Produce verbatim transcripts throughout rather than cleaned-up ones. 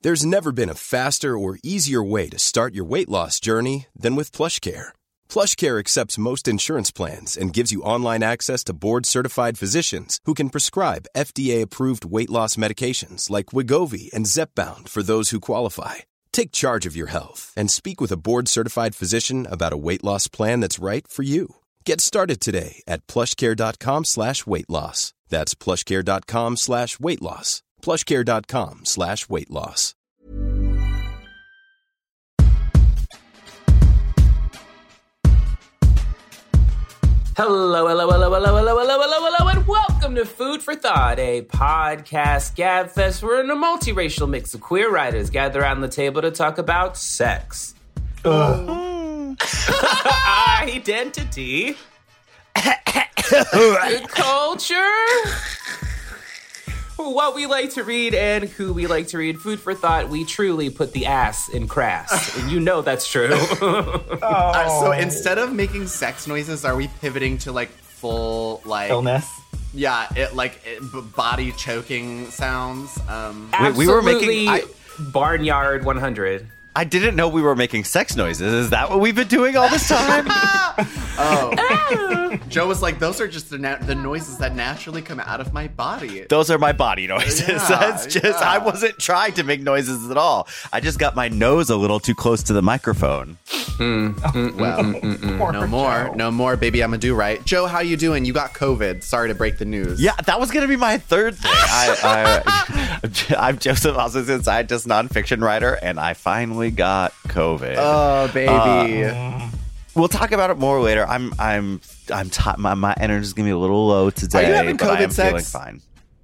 There's never been a faster or easier way to start your weight loss journey than with PlushCare. PlushCare accepts most insurance plans and gives you online access to board-certified physicians who can prescribe F D A-approved weight loss medications like Wegovy and Zepbound for those who qualify. Take charge of your health and speak with a board-certified physician about a weight loss plan that's right for you. Get started today at plushcare.com slash weight loss. That's plushcare.com slash weight loss. plushcare.com slash weight loss. Hello, hello, hello, hello, hello, hello, hello, hello, and welcome to Food for Thought, a podcast gabfest where a multiracial mix of queer writers gather around the table to talk about sex, identity, culture, what we like to read, and who we like to read. Food for Thought, we truly put the ass in crass, and you know that's true. oh. uh, so instead of making sex noises, are we pivoting to like full like illness? Yeah, it like it, b- body choking sounds. Um, Absolutely, we were making I, Barnyard one hundred. I didn't know we were making sex noises. Is that what we've been doing all this time? oh. Joe was like, those are just the, na- the noises that naturally come out of my body. Those are my body noises. Yeah, That's just, yeah. I wasn't trying to make noises at all. I just got my nose a little too close to the microphone. Mm, mm, well, mm, mm, mm. no more, Joe. no more, baby, I'm a do right. Joe, how you doing? You got COVID. Sorry to break the news. Yeah, that was going to be my third thing. I, I, I'm Joseph Osmondson, scientist, nonfiction writer, and I finally got COVID. Oh, baby. Uh, we'll talk about it more later. I'm, I'm, I'm. T- my my energy's gonna be a little low today. Are you having but COVID I am sex? Feeling fine.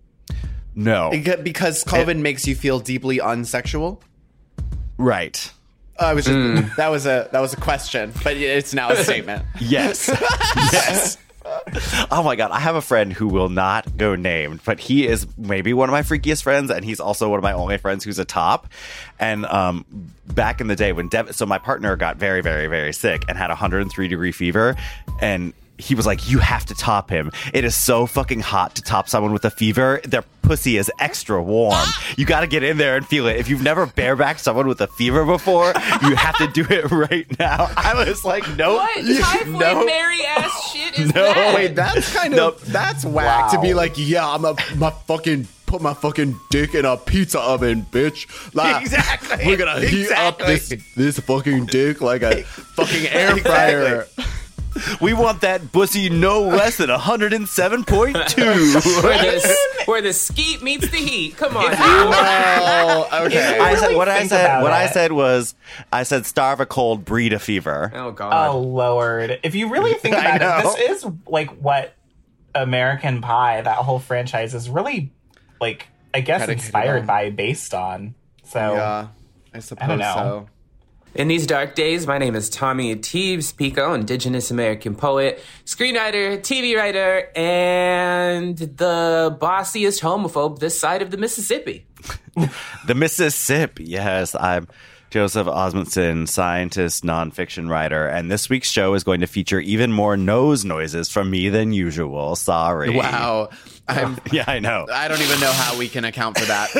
No, because COVID it, makes you feel deeply unsexual. Right. I was just mm. that was a that was a question, but it's now a statement. Yes. Yes. Oh my God, I have a friend who will not go named, but he is maybe one of my freakiest friends, and he's also one of my only friends who's a top. And um, back in the day when Dev- so my partner got very, very, very sick and had one hundred three degree fever, and he was like, you have to top him. It is so fucking hot to top someone with a fever. Their pussy is extra warm. You got to get in there and feel it. If you've never barebacked someone with a fever before, you have to do it right now. I was like, nope. What typhoid nope. Mary ass shit is no. that? Wait, that's kind of, nope. that's whack wow. to be like, yeah, I'm a, my fucking, put my fucking dick in a pizza oven, bitch. Like, exactly. We're going to heat exactly. up this, this fucking dick like a fucking air fryer. Exactly. We want that pussy no less than one hundred seven point two. where, the, where the skeet meets the heat. Come on. Oh, okay. I said, what I said, what it. I said was, I said, starve a cold, breed a fever. Oh God. Oh Lord. If you really think about it, this is like what American Pie, that whole franchise, is really like, I guess, Predicated inspired on. by, based on. So yeah, I suppose I don't know. so. In these dark days, my name is Tommy Teebs Pico, Indigenous American poet, screenwriter, T V writer, and the bossiest homophobe this side of the Mississippi. The Mississippi, yes. I'm Joseph Osmondson, scientist, nonfiction writer, and this week's show is going to feature even more nose noises from me than usual. Sorry. Wow. I'm, yeah, I know. I don't even know how we can account for that.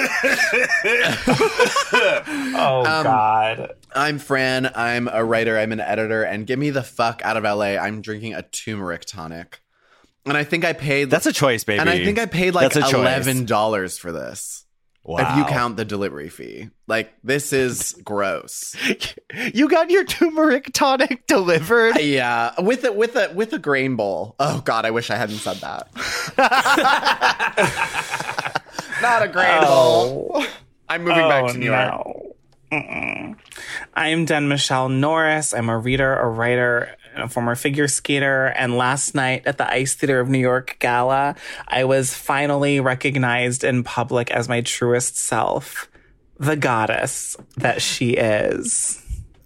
oh, um, God. I'm Fran. I'm a writer. I'm an editor. And get me the fuck out of L A. I'm drinking a turmeric tonic. And I think I paid... That's a choice, baby. And I think I paid like That's a eleven dollars for this. Wow. If you count the delivery fee. Like, this is gross. You got your turmeric tonic delivered? Yeah, with a, with a, with a grain bowl. Oh, God, I wish I hadn't said that. Not a grain oh. bowl. I'm moving oh, back to New York. No. Mm-mm. I'm Den Michelle Norris. I'm a reader, a writer, and a former figure skater. And last night at the Ice Theater of New York Gala, I was finally recognized in public as my truest self, the goddess that she is.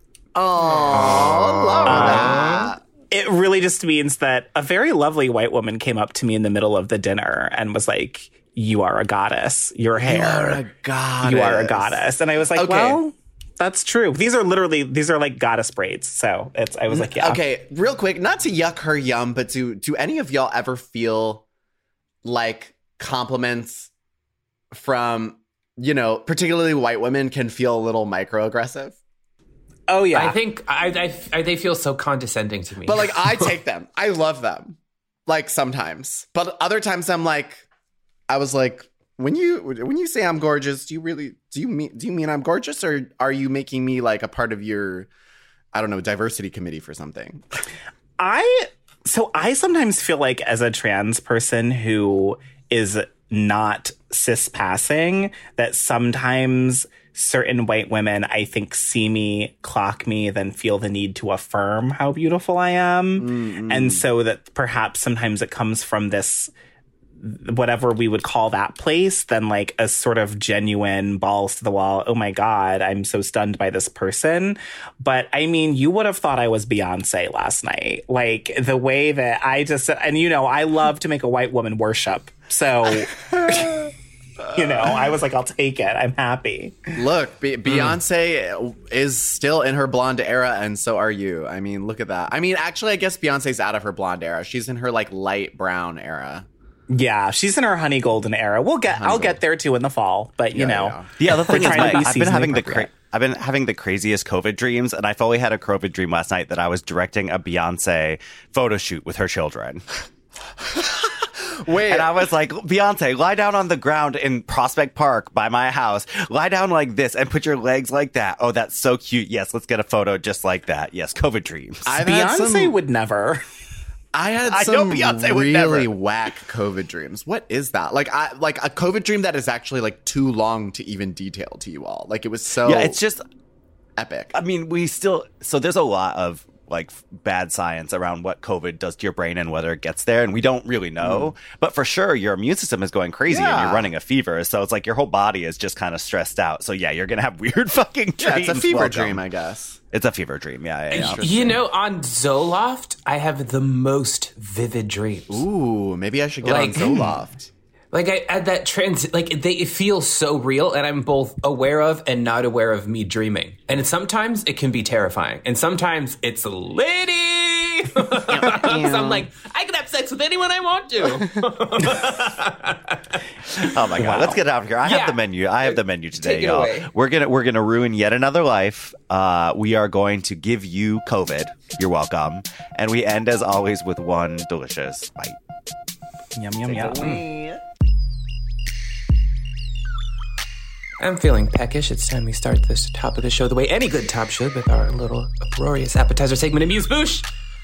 Oh, love um, that. It really just means that a very lovely white woman came up to me in the middle of the dinner and was like, you are a goddess. Your hair. You are a goddess. You are a goddess. And I was like, okay. well, that's true. These are literally, these are like goddess braids. So it's, I was like, yeah. Okay, real quick, not to yuck her yum, but do, do any of y'all ever feel like compliments from you know, particularly white women can feel a little microaggressive. Oh, yeah. I think I, I, I, they feel so condescending to me. But, like, I take them. I love them. Like, sometimes. But other times I'm like, I was like, when you when you say I'm gorgeous, do you really, do you mean, do you mean I'm gorgeous? Or are you making me, like, a part of your, I don't know, diversity committee for something? I, so I sometimes feel like as a trans person who is not cis-passing, that sometimes certain white women, I think, see me, clock me, then feel the need to affirm how beautiful I am. Mm-hmm. And so that perhaps sometimes it comes from this, whatever we would call that place, then like a sort of genuine balls to the wall, oh my God, I'm so stunned by this person. But I mean, you would have thought I was Beyonce last night. Like the way that I just, and you know, I love to make a white woman worship. So, you know, I was like, I'll take it. I'm happy. Look, Be- Beyonce mm. is still in her blonde era, and so are you. I mean, look at that. I mean, actually, I guess Beyonce's out of her blonde era. She's in her like light brown era. Yeah, she's in her honey golden era. We'll get. Honey I'll gold. get there too in the fall. But you yeah, know, yeah. the other thing is, my, I've been having the cra- I've been having the craziest COVID dreams, and I fully had a COVID dream last night that I was directing a Beyonce photo shoot with her children. Wait. And I was like, Beyonce, lie down on the ground in Prospect Park by my house. Lie down like this and put your legs like that. Oh, that's so cute. Yes, let's get a photo just like that. Yes, COVID dreams. I've Beyonce some, would never. I had I some know Beyonce would really never. whack COVID dreams. What is that? Like, I like a COVID dream that is actually like too long to even detail to you all. Like, it was so yeah, it's just epic. I mean, we still so there's a lot of like bad science around what COVID does to your brain and whether it gets there, and we don't really know. Mm. But for sure, your immune system is going crazy yeah. and you're running a fever, so it's like your whole body is just kind of stressed out. So yeah, you're gonna have weird fucking dreams. Yeah, it's a fever Welcome. dream, I guess. It's a fever dream. Yeah, yeah, yeah. You know, on Zoloft, I have the most vivid dreams. Ooh, maybe I should get like, on Zoloft. Like I had that trans, like they it feels so real, and I'm both aware of and not aware of me dreaming. And it, sometimes it can be terrifying, and sometimes it's litty. So I'm like, I can have sex with anyone I want to. Oh my god, wow. Let's get out of here. I yeah. have the menu. I have the menu today, Take it y'all. away. We're gonna we're gonna ruin yet another life. Uh, we are going to give you COVID. You're welcome. And we end as always with one delicious bite. Yum yum yum. Mm. I'm feeling peckish. It's time we start this top of the show the way any good top should, with our little uproarious appetizer segment, Amuse Bouche.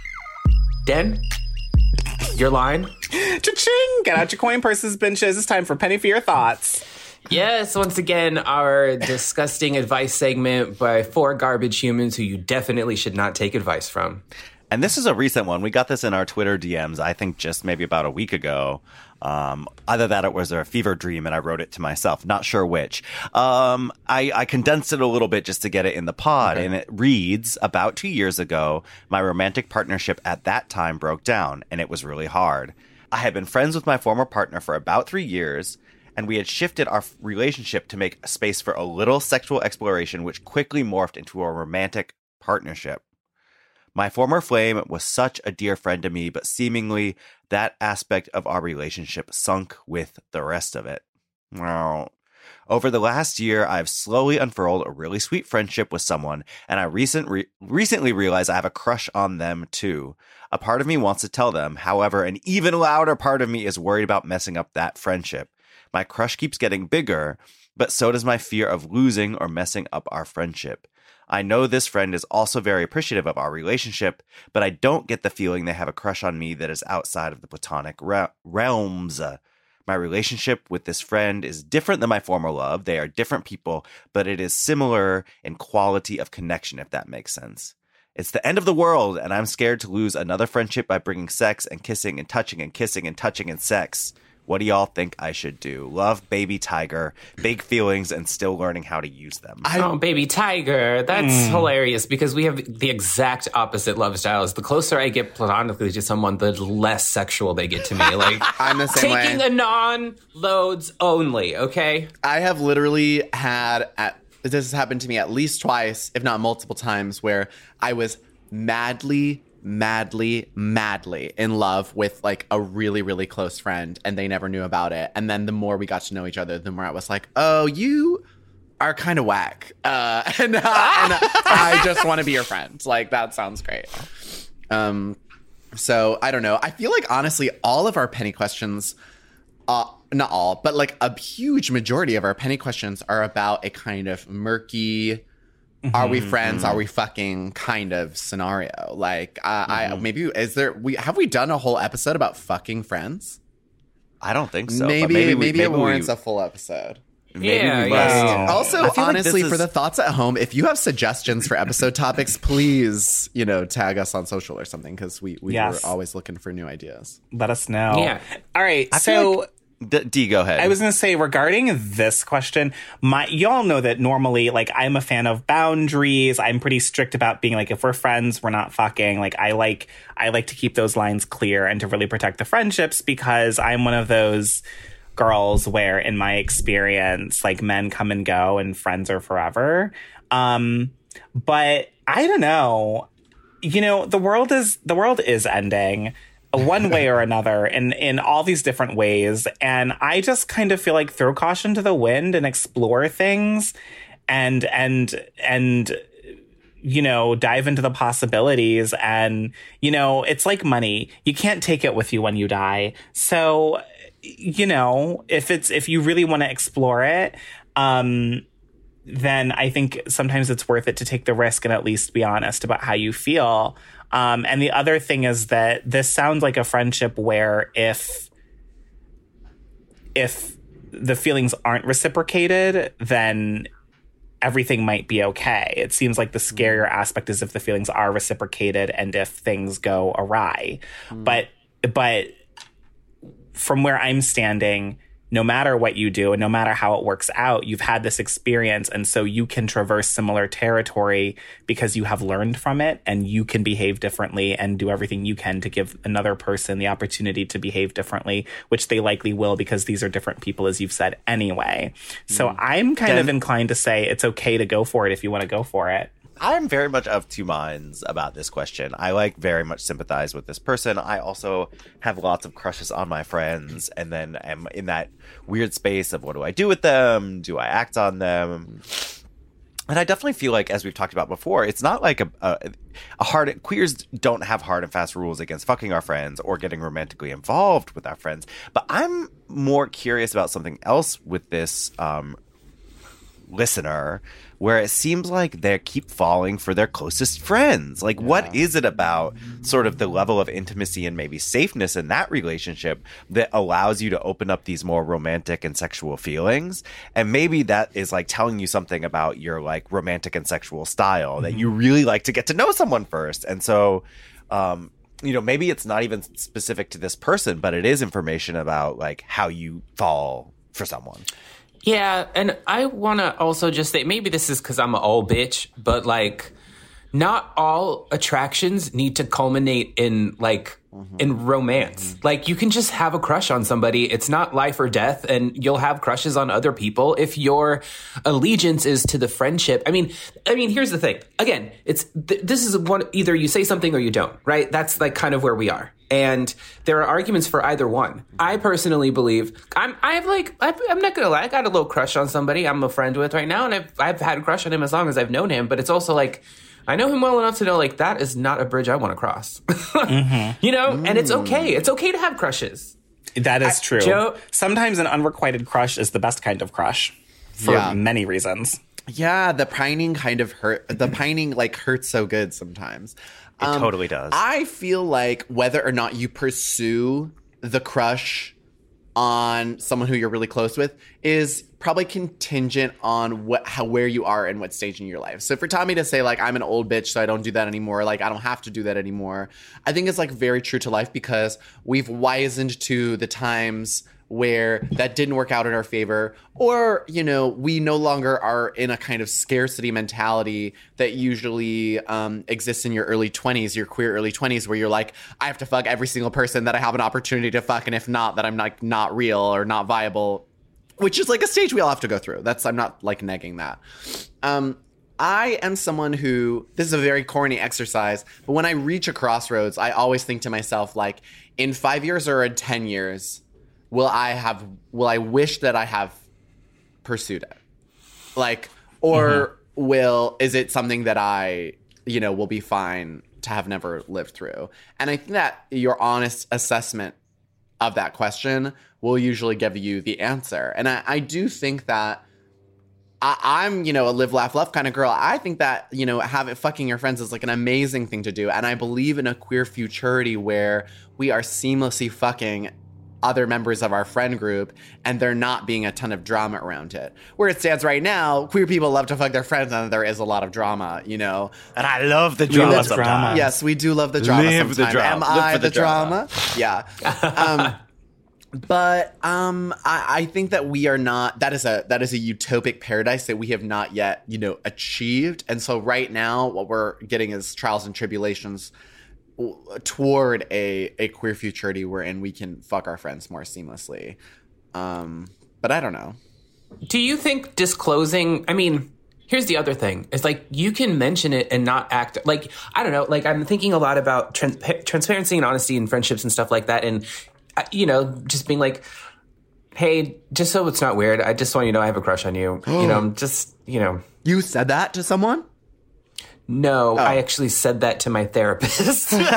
Den, your line. Cha-ching! Get out your coin purses, benches. It's time for Penny for Your Thoughts. Yes, once again, our disgusting advice segment by four garbage humans who you definitely should not take advice from. And this is a recent one. We got this in our Twitter D Ms, I think just maybe about a week ago. Um, either that or it was a fever dream and I wrote it to myself. Not sure which. Um, I, I condensed it a little bit just to get it in the pod. Okay. And it reads, about two years ago, my romantic partnership at that time broke down and it was really hard. I had been friends with my former partner for about three years and we had shifted our relationship to make space for a little sexual exploration, which quickly morphed into a romantic partnership. My former flame was such a dear friend to me, but seemingly that aspect of our relationship sunk with the rest of it. Well, over the last year, I've slowly unfurled a really sweet friendship with someone, and I recent re- recently realized I have a crush on them too. A part of me wants to tell them, however, an even louder part of me is worried about messing up that friendship. My crush keeps getting bigger, but so does my fear of losing or messing up our friendship. I know this friend is also very appreciative of our relationship, but I don't get the feeling they have a crush on me that is outside of the platonic re- realms. Uh, my relationship with this friend is different than my former love. They are different people, but it is similar in quality of connection, if that makes sense. It's the end of the world, and I'm scared to lose another friendship by bringing sex and kissing and touching and kissing and touching and sex. What do y'all think I should do? Love, baby tiger, big feelings, and still learning how to use them. I, oh, baby tiger. That's mm. hilarious because we have the exact opposite love styles. The closer I get platonically to someone, the less sexual they get to me. Like, I'm the same taking way. a non-loads only, okay? I have literally had, at, this has happened to me at least twice, if not multiple times, where I was madly madly, madly in love with like a really, really close friend, and they never knew about it. And then the more we got to know each other, the more I was like, oh, you are kind of whack. Uh, and, uh, and I just want to be your friend. Like, that sounds great. Um, so I don't know. I feel like, honestly, all of our penny questions, uh, not all, but like a huge majority of our penny questions are about a kind of murky, mm-hmm, are we friends? Mm-hmm. Are we fucking kind of scenario? Like, uh, mm-hmm. I maybe is there? We have we done a whole episode about fucking friends? I don't think so. Maybe maybe, we, maybe, maybe it warrants we, a full episode. Maybe yeah, we yeah. must. Also, honestly, like for is... the thoughts at home, if you have suggestions for episode topics, please, you know, tag us on social or something, because we, we yes. were always looking for new ideas. Let us know. Yeah. All right. I so. like... D-, D, go ahead. I was going to say, regarding this question, my y'all know that normally, like, I'm a fan of boundaries. I'm pretty strict about being like, if we're friends, we're not fucking. Like, I like I like to keep those lines clear and to really protect the friendships, because I'm one of those girls where, in my experience, like, men come and go and friends are forever. Um, but I don't know. You know, the world is the world is ending one way or another in, in all these different ways. And I just kind of feel like throw caution to the wind and explore things and, and, and, you know, dive into the possibilities. And, you know, it's like money. You can't take it with you when you die. So, you know, if it's, if you really want to explore it, um, then I think sometimes it's worth it to take the risk and at least be honest about how you feel. Um, and the other thing is that this sounds like a friendship where if if the feelings aren't reciprocated, then everything might be okay. It seems like the scarier aspect is if the feelings are reciprocated and if things go awry. Mm. But but from where I'm standing, no matter what you do and no matter how it works out, you've had this experience. And so you can traverse similar territory because you have learned from it, and you can behave differently and do everything you can to give another person the opportunity to behave differently, which they likely will, because these are different people, as you've said anyway. So mm. I'm kind then, of inclined to say it's okay to go for it if you want to go for it. I'm very much of two minds about this question. I like very much sympathize with this person. I also have lots of crushes on my friends, and then am in that weird space of what do I do with them? Do I act on them? And I definitely feel like, as we've talked about before, it's not like a, a, a hard... Queers don't have hard and fast rules against fucking our friends or getting romantically involved with our friends. But I'm more curious about something else with this um, listener, where it seems like they keep falling for their closest friends. Like, yeah. What is it about sort of the level of intimacy and maybe safeness in that relationship that allows you to open up these more romantic and sexual feelings? And maybe that is like telling you something about your like romantic and sexual style, mm-hmm. that you really like to get to know someone first. And so, um, you know, maybe it's not even specific to this person, but it is information about like how you fall for someone. Yeah, and I want to also just say, maybe this is because I'm an old bitch, but, like, not all attractions need to culminate in, like, mm-hmm. in romance. Mm-hmm. Like, you can just have a crush on somebody. It's not life or death, and you'll have crushes on other people if your allegiance is to the friendship. I mean, I mean, here's the thing. Again, it's th- this is one, either you say something or you don't, right? That's, like, kind of where we are. And there are arguments for either one. I personally believe I'm. I've like. I've, I'm not gonna lie. I got a little crush on somebody I'm a friend with right now, and I've I've had a crush on him as long as I've known him. But it's also like I know him well enough to know like that is not a bridge I want to cross. mm-hmm. You know, mm. and it's okay. It's okay to have crushes. That is I, true. Joe, Sometimes an unrequited crush is the best kind of crush for yeah. many reasons. Yeah, the pining kind of hurt. The pining like hurts so good sometimes. It um, totally does. I feel like whether or not you pursue the crush on someone who you're really close with is probably contingent on what, how, where you are and what stage in your life. So for Tommy to say like, I'm an old bitch, so I don't do that anymore. Like, I don't have to do that anymore. I think it's like very true to life because we've wizened to the times where that didn't work out in our favor, or, you know, we no longer are in a kind of scarcity mentality that usually um, exists in your early twenties, your queer early twenties, where you're like, I have to fuck every single person that I have an opportunity to fuck, and if not, that I'm like not real or not viable, which is like a stage we all have to go through. That's, I'm not like negging that. Um, I am someone who, this is a very corny exercise, but when I reach a crossroads, I always think to myself, like, in five years or in ten years, will I have, will I wish that I have pursued it? Like, or mm-hmm. will, is it something that I, you know, will be fine to have never lived through? And I think that your honest assessment of that question will usually give you the answer. And I, I do think that I, I'm, you know, a live, laugh, love kind of girl. I think that, you know, having fucking your friends is like an amazing thing to do. And I believe in a queer futurity where we are seamlessly fucking other members of our friend group and there not being a ton of drama around it. Where it stands right now, queer people love to fuck their friends and there is a lot of drama, you know. And I love the drama love sometimes. Drama. Yes, we do love the drama Live sometimes. the drama. Am Live I for the, the drama? drama? Yeah. Um, but um, I, I think that we are not, that is a that is a utopic paradise that we have not yet, you know, achieved. And so right now what we're getting is trials and tribulations toward a, a queer futurity wherein we can fuck our friends more seamlessly. Um, but I don't know. Do you think disclosing, I mean, here's the other thing. It's like you can mention it and not act like, I don't know, like I'm thinking a lot about trans- transparency and honesty in friendships and stuff like that. And, uh, you know, just being like, hey, just so it's not weird, I just want you to know I have a crush on you. You know, just, you know. You said that to someone? No, oh. I actually said that to my therapist. Well,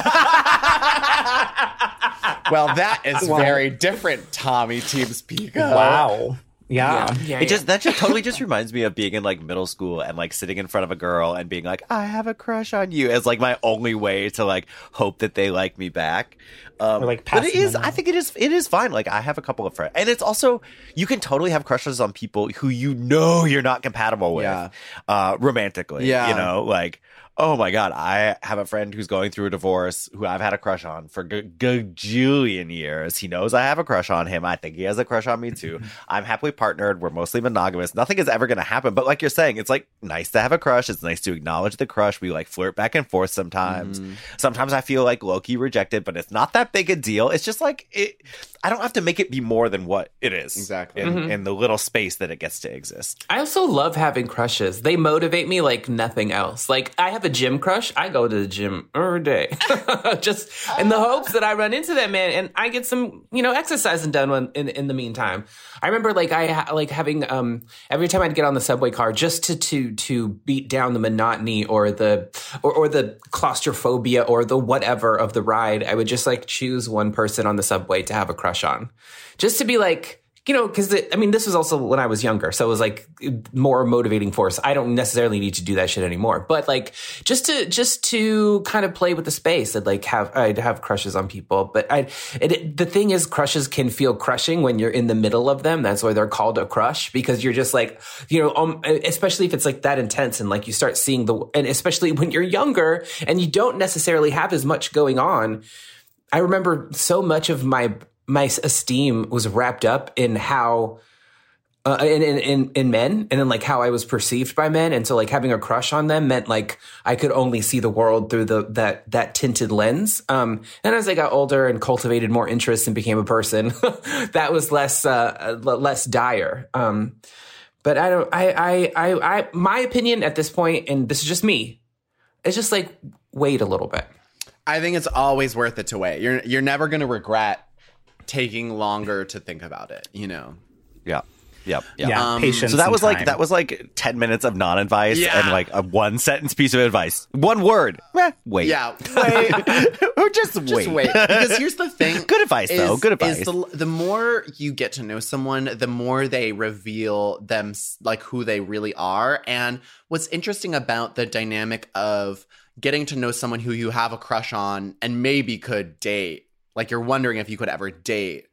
that is wow. very different, Tommy TeamSpeak. Wow. Yeah. yeah, yeah it just that just totally just reminds me of being in like middle school and like sitting in front of a girl and being like, I have a crush on you, as like my only way to like hope that they like me back. Um, or like but it is, I think it is, it is fine. Like I have a couple of friends, and it's also you can totally have crushes on people who you know you're not compatible with, yeah. uh, romantically. Yeah, you know, like. Oh my God, I have a friend who's going through a divorce who I've had a crush on for g- gajillion years. He knows I have a crush on him. I think he has a crush on me too. I'm happily partnered. We're mostly monogamous. Nothing is ever going to happen. But like you're saying, it's like nice to have a crush. It's nice to acknowledge the crush. We like flirt back and forth sometimes. Mm. Sometimes I feel like low-key rejected, but it's not that big a deal. It's just like, it. I don't have to make it be more than what it is. Exactly. In, mm-hmm. in the little space that it gets to exist. I also love having crushes. They motivate me like nothing else. Like I have a gym crush. I go to the gym every day just in the hopes that I run into that man and I get some, you know, exercising done when, in in the meantime. I remember like I ha- like having um every time I'd get on the subway car just to to to beat down the monotony or the or, or the claustrophobia or the whatever of the ride, I would just like choose one person on the subway to have a crush on, just to be like, you know, because, I mean, this was also when I was younger. So it was like more motivating force. I don't necessarily need to do that shit anymore. But like just to just to kind of play with the space and like have I'd have crushes on people. But I it, the thing is, crushes can feel crushing when you're in the middle of them. That's why they're called a crush, because you're just like, you know, um, especially if it's like that intense and like you start seeing the and especially when you're younger and you don't necessarily have as much going on. I remember so much of my my esteem was wrapped up in how, uh, in, in, in men and in like how I was perceived by men. And so like having a crush on them meant like I could only see the world through the, that, that tinted lens. Um, and as I got older and cultivated more interests and became a person, that was less, uh, less dire. Um, but I don't, I, I, I, I, my opinion at this point, and this is just me, it's just like, wait a little bit. I think it's always worth it to wait. You're, you're never going to regret taking longer to think about it, you know. Yeah. Yep. Yep. Yeah. Um, patience. so that was time. like that was like ten minutes of non-advice yeah. and like a one sentence piece of advice. One word. Eh, wait. Yeah. Wait. Or just, just wait. wait. Because here's the thing. Good advice is, though. Good advice. Is the, the more you get to know someone, the more they reveal them, like who they really are. And what's interesting about the dynamic of getting to know someone who you have a crush on and maybe could date, like you're wondering if you could ever date,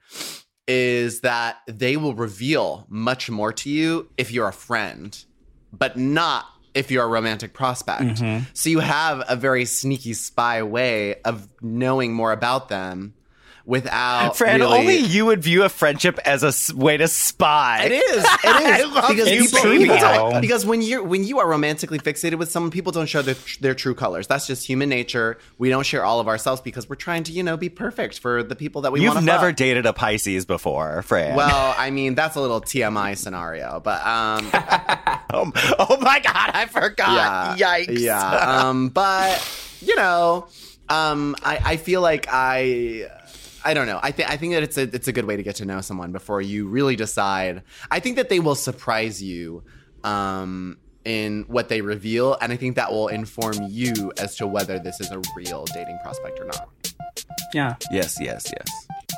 is that they will reveal much more to you if you're a friend, but not if you're a romantic prospect. Mm-hmm. So you have a very sneaky spy way of knowing more about them without Fran, really... only you would view a friendship as a s- way to spy. It is. It is. because you, people, true, people though. don't, because when you're when you are romantically fixated with someone, people don't show their, their true colors. That's just human nature. We don't share all of ourselves because we're trying to, you know, be perfect for the people that we want You've to never fuck. dated a Pisces before, Fran. Well, I mean, that's a little T M I scenario, but um, oh, oh my God, I forgot. yeah, Yikes. yeah. Um, but you know, um, I, I feel like I. I don't know. I think I think that it's a it's a good way to get to know someone before you really decide. I think that they will surprise you um, in what they reveal, and I think that will inform you as to whether this is a real dating prospect or not. Yeah. Yes, yes, yes.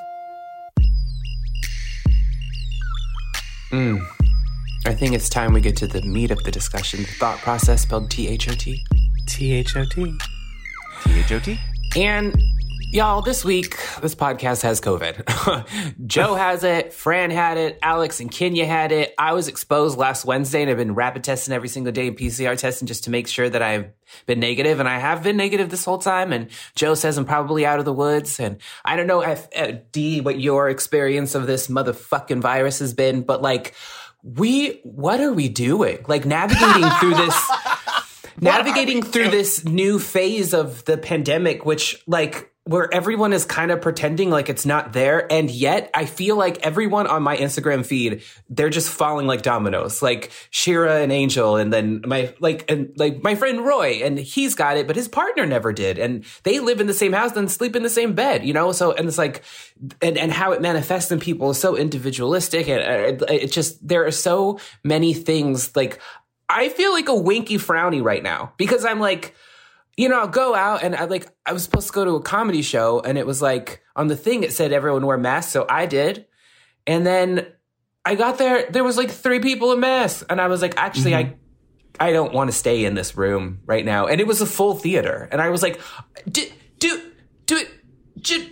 Mm. I think it's time we get to the meat of the discussion. The thought process, spelled T H O T. T H O T. T H O T? And y'all, this week, this podcast has COVID. Joe has it, Fran had it, Alex and Kenya had it. I was exposed last Wednesday and I've been rapid testing every single day and P C R testing just to make sure that I've been negative, and I have been negative this whole time. And Joe says I'm probably out of the woods. And I don't know, if, uh, D, what your experience of this motherfucking virus has been, but like, we, what are we doing? Like navigating through this, navigating through this new phase of the pandemic, which like, where everyone is kind of pretending like it's not there. And yet I feel like everyone on my Instagram feed, they're just falling like dominoes, like Shira and Angel. And then my, like, and like my friend Roy, and he's got it, but his partner never did. And they live in the same house and sleep in the same bed, you know? So, and it's like, and, and how it manifests in people is so individualistic. And it, it just, there are so many things. Like, I feel like a winky frowny right now because I'm like, you know, I'll go out and I like, I was supposed to go to a comedy show and it was like on the thing, it said everyone wear masks. So I did. And then I got there, there was like three people in masks. And I was like, actually, mm-hmm. I, I don't want to stay in this room right now. And it was a full theater. And I was like, do, do, do it. Do,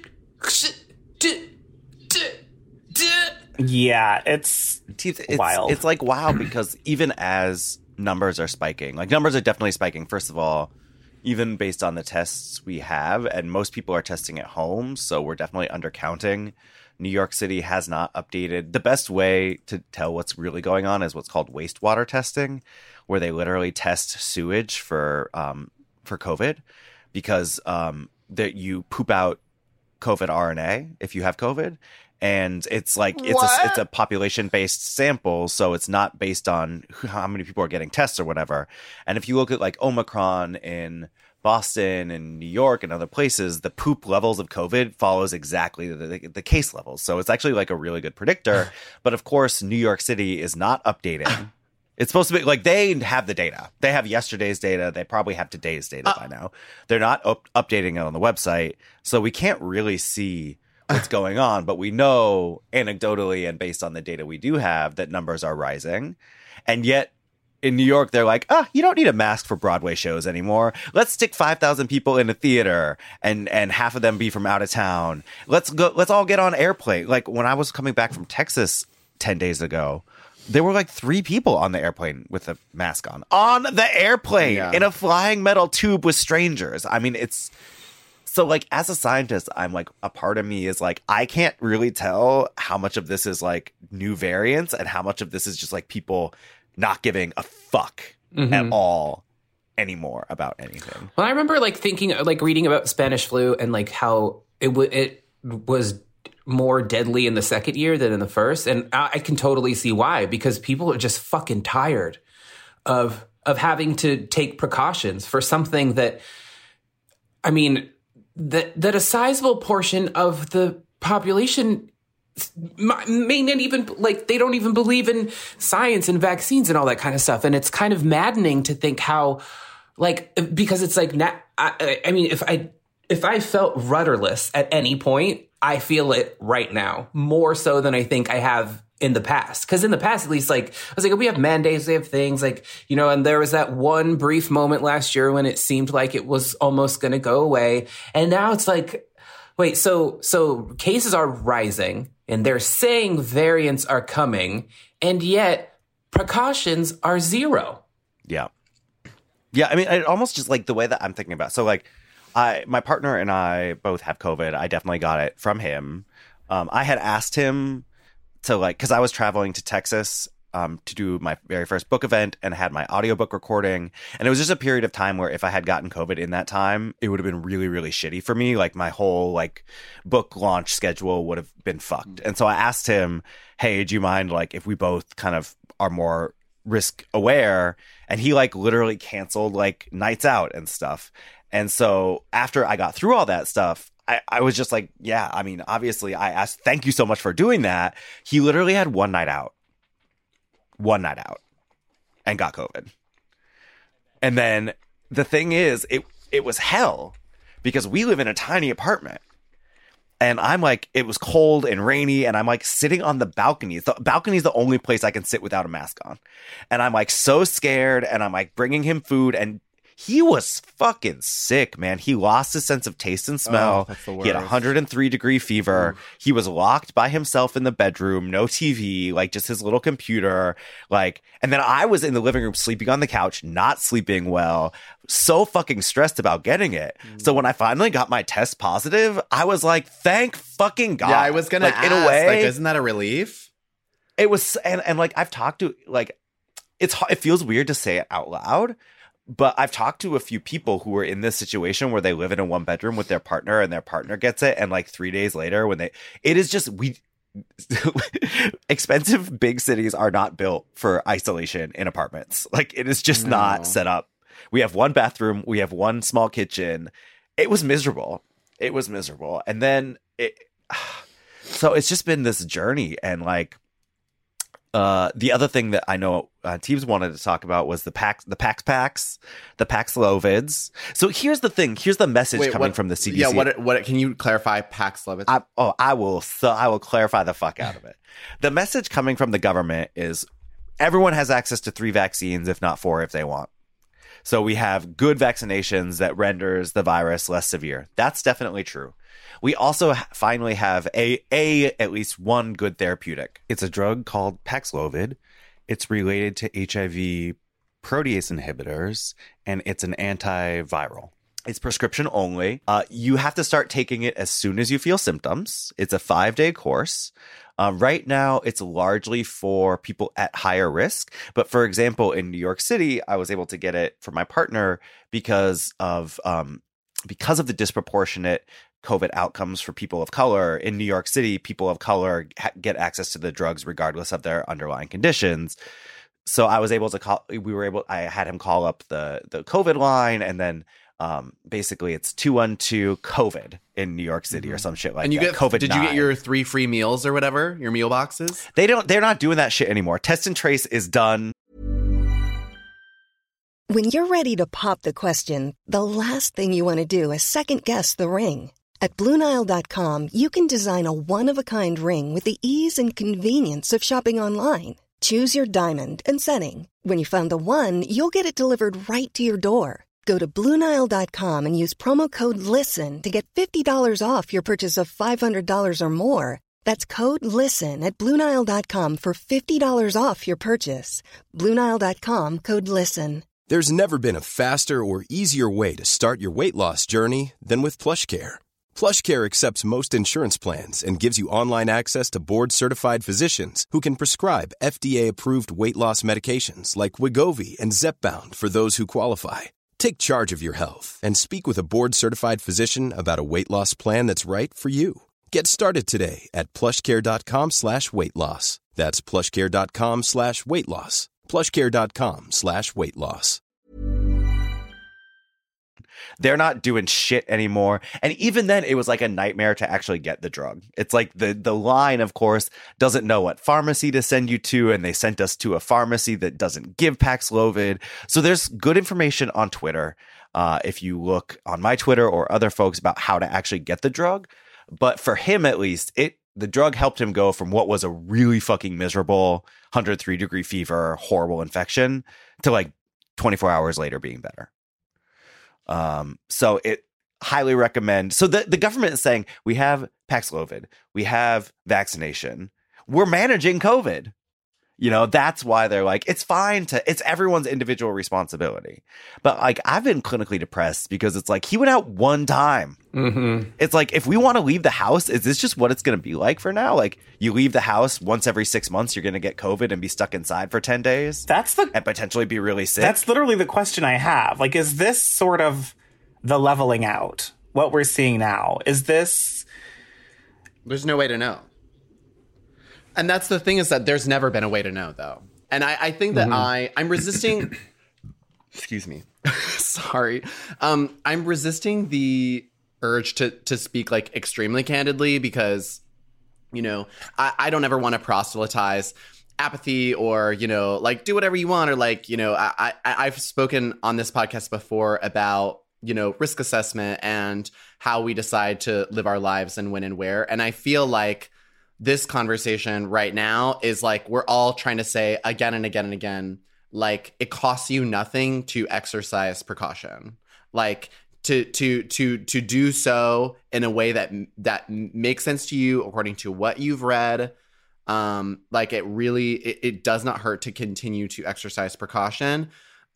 do, do, do. Yeah, it's, It's, wild. It's like, wow, because even as numbers are spiking, like numbers are definitely spiking, first of all, even based on the tests we have, and most people are testing at home, so we're definitely undercounting. New York City has not updated. The best way to tell what's really going on is what's called wastewater testing, where they literally test sewage for um, for COVID, because um, that you poop out COVID R N A if you have COVID. And it's like it's a, it's a population-based sample, so it's not based on how many people are getting tests or whatever. And if you look at like Omicron in Boston and New York and other places, the poop levels of COVID follows exactly the, the, the case levels. So it's actually like a really good predictor. But of course, New York City is not updating. It's supposed to be like they have the data. They have yesterday's data. They probably have today's data uh, by now. They're not up- updating it on the website. So we can't really see what's going on, but we know anecdotally and based on the data we do have that numbers are rising. And yet in New York, they're like, ah, you don't need a mask for Broadway shows anymore. Let's stick five thousand people in a theater and, and half of them be from out of town. Let's go. Let's all get on airplane. Like when I was coming back from Texas ten days ago, there were like three people on the airplane with a mask on, on the airplane yeah. in a flying metal tube with strangers. I mean, it's, so, like, as a scientist, I'm like, a part of me is like, I can't really tell how much of this is like new variants and how much of this is just like people not giving a fuck mm-hmm. at all anymore about anything. Well, I remember like thinking, like reading about Spanish flu and like how it w- it was more deadly in the second year than in the first. And I, I can totally see why, because people are just fucking tired of of having to take precautions for something that, I mean, that that a sizable portion of the population may not even, like, they don't even believe in science and vaccines and all that kind of stuff. And it's kind of maddening to think how, like, because it's like, I, I mean, if I if I felt rudderless at any point, I feel it right now, more so than I think I have in the past. Because in the past, at least, like, I was like, we have mandates, we have things, like, you know, and there was that one brief moment last year when it seemed like it was almost going to go away. And now it's like, wait, so so cases are rising and they're saying variants are coming, and yet precautions are zero. Yeah. Yeah, I mean, it almost just like the way that I'm thinking about. So, like, I my partner and I both have COVID. I definitely got it from him. Um, I had asked him to like, because I was traveling to Texas um, to do my very first book event and had my audiobook recording. And it was just a period of time where if I had gotten COVID in that time, it would have been really, really shitty for me. Like my whole like book launch schedule would have been fucked. And so I asked him, hey, do you mind like if we both kind of are more risk aware? And he like literally canceled like nights out and stuff. And so after I got through all that stuff, I, I was just like, yeah, I mean, obviously I asked, thank you so much for doing that. He literally had one night out, one night out and got COVID. And then the thing is, it, it was hell because we live in a tiny apartment. And I'm like, it was cold and rainy, and I'm like sitting on the balcony. The balcony is the only place I can sit without a mask on. And I'm like so scared, and I'm like bringing him food, and he was fucking sick, man. He lost his sense of taste and smell. Oh, that's the worst. He had one hundred three degree fever. Ooh. He was locked by himself in the bedroom, no T V, like just his little computer. Like, and then I was in the living room sleeping on the couch, not sleeping well, so fucking stressed about getting it. Mm. So when I finally got my test positive, I was like, thank fucking God. Yeah, I was gonna like, ask, in a way, like, isn't that a relief? It was, and, and like I've talked to, like, it's it feels weird to say it out loud. But I've talked to a few people who are in this situation where they live in a one bedroom with their partner and their partner gets it. And like three days later when they, it is just, we, expensive big cities are not built for isolation in apartments. Like it is just no. not set up. We have one bathroom. We have one small kitchen. It was miserable. It was miserable. And then it, so it's just been this journey. And like, Uh, the other thing that I know uh, Teebs wanted to talk about was the Pax, the Pax Packs, the Paxlovids. So here's the thing. Here's the message Wait, coming what, from the C D C. Yeah, what? What? Can you clarify Paxlovid? I, oh, I will. So I will clarify the fuck out of it. The message coming from the government is everyone has access to three vaccines, if not four, if they want. So we have good vaccinations that renders the virus less severe. That's definitely true. We also ha- finally have a, a at least one good therapeutic. It's a drug called Paxlovid. It's related to H I V protease inhibitors, and it's an antiviral. It's prescription only. Uh, you have to start taking it as soon as you feel symptoms. It's a five-day course. Uh, right now, it's largely for people at higher risk. But for example, in New York City, I was able to get it for my partner because of um, because of the disproportionate COVID outcomes for people of color. In New York City, people of color ha- get access to the drugs regardless of their underlying conditions. So I was able to call, we were able, I had him call up the, the COVID line, and then um, basically it's two one two COVID in New York City mm-hmm. or some shit like and you that. Get, COVID did you get your three free meals or whatever, your meal boxes? They don't, they're not doing that shit anymore. Test and trace is done. When you're ready to pop the question, the last thing you want to do is second guess the ring. At Blue Nile dot com, you can design a one-of-a-kind ring with the ease and convenience of shopping online. Choose your diamond and setting. When you find the one, you'll get it delivered right to your door. Go to Blue Nile dot com and use promo code LISTEN to get fifty dollars off your purchase of five hundred dollars or more. That's code LISTEN at Blue Nile dot com for fifty dollars off your purchase. Blue Nile dot com, code LISTEN. There's never been a faster or easier way to start your weight loss journey than with PlushCare. PlushCare accepts most insurance plans and gives you online access to board-certified physicians who can prescribe F D A-approved weight loss medications like Wegovy and Zepbound for those who qualify. Take charge of your health and speak with a board-certified physician about a weight loss plan that's right for you. Get started today at plushcare.com slash weight loss. That's plushcare.com slash weight loss. plushcare.com slash weight loss. They're not doing shit anymore. And even then, it was like a nightmare to actually get the drug. It's like the, the line, of course, doesn't know what pharmacy to send you to. And they sent us to a pharmacy that doesn't give Paxlovid. So there's good information on Twitter. Uh, if you look on my Twitter or other folks about how to actually get the drug. But for him, at least, it the drug helped him go from what was a really fucking miserable one hundred three degree fever, horrible infection to like twenty-four hours later being better. Um, so it highly recommend. So the, the government is saying we have Paxlovid, we have vaccination, we're managing COVID. You know, that's why they're like, it's fine to, it's everyone's individual responsibility. But like, I've been clinically depressed because it's like, he went out one time. Mm-hmm. It's like, if we want to leave the house, is this just what it's going to be like for now? Like, you leave the house once every six months, you're going to get COVID and be stuck inside for ten days? That's the, and potentially be really sick? That's literally the question I have. Like, is this sort of the leveling out? What we're seeing now? Is this... There's no way to know. And that's the thing, is that there's never been a way to know, though. And I, I think that mm-hmm. I, I'm resisting... Excuse me. Sorry. Um, I'm resisting the urge to to speak, like, extremely candidly because, you know, I, I don't ever want to proselytize apathy or, you know, like, do whatever you want. Or, like, you know, I, I, I've spoken on this podcast before about, you know, risk assessment and how we decide to live our lives and when and where. And I feel like this conversation right now is like, we're all trying to say again and again and again, like, it costs you nothing to exercise precaution, like to to to to do so in a way that that makes sense to you according to what you've read. Um, like, it really it, it does not hurt to continue to exercise precaution.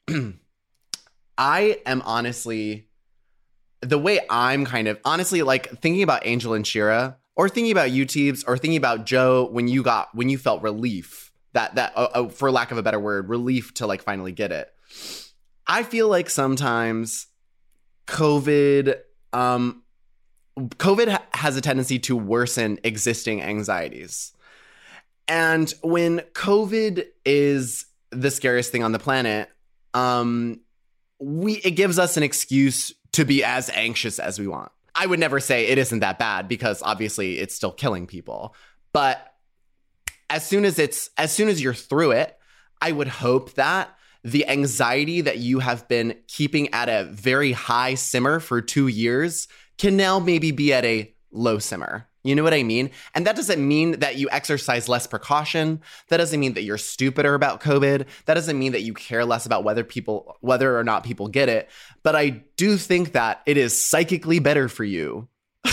I am honestly, the way I'm kind of honestly like thinking about Angel and Shira, or thinking about you, Teebs, or thinking about Joe when you got when you felt relief, that that uh, uh, for lack of a better word, relief to like finally get it. I feel like sometimes COVID, um, COVID ha- has a tendency to worsen existing anxieties, and when COVID is the scariest thing on the planet, um, we it gives us an excuse to be as anxious as we want. I would never say it isn't that bad because obviously it's still killing people. But as soon as it's as soon as you're through it, I would hope that the anxiety that you have been keeping at a very high simmer for two years can now maybe be at a low simmer. You know what I mean? And that doesn't mean that you exercise less precaution. That doesn't mean that you're stupider about COVID. That doesn't mean that you care less about whether people, whether or not people get it. But I do think that it is psychically better for you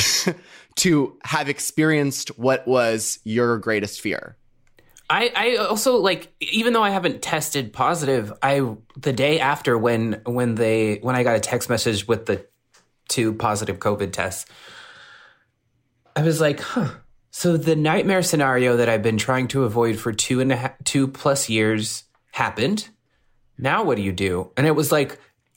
to have experienced what was your greatest fear. I, I also, like, even though I haven't tested positive, I the day after when when they when I got a text message with the two positive COVID tests, I was like, huh. So the nightmare scenario that I've been trying to avoid for two and a half, two plus years happened. Now what do you do? And it was like,